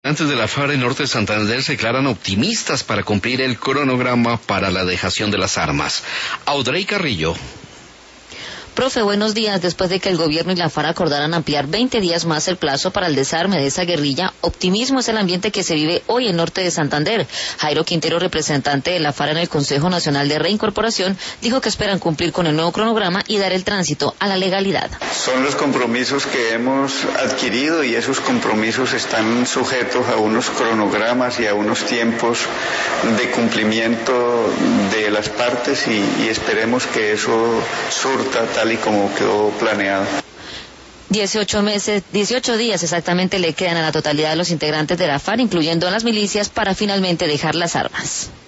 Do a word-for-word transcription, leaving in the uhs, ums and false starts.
Antes de la FARC en Norte de Santander se declaran optimistas para cumplir el cronograma para la dejación de las armas. Audrey Carrillo. Profe, buenos días. Después de que el gobierno y la FARC acordaran ampliar veinte días más el plazo para el desarme de esa guerrilla, optimismo es el ambiente que se vive hoy en Norte de Santander. Jairo Quintero, representante de la FARC en el Consejo Nacional de Reincorporación, dijo que esperan cumplir con el nuevo cronograma y dar el tránsito a la legalidad. Son los compromisos que hemos adquirido y esos compromisos están sujetos a unos cronogramas y a unos tiempos de cumplimiento de las partes y, y esperemos que eso surta tal y como quedó planeado. dieciocho meses, dieciocho días exactamente le quedan a la totalidad de los integrantes de la FARC, incluyendo a las milicias, para finalmente dejar las armas.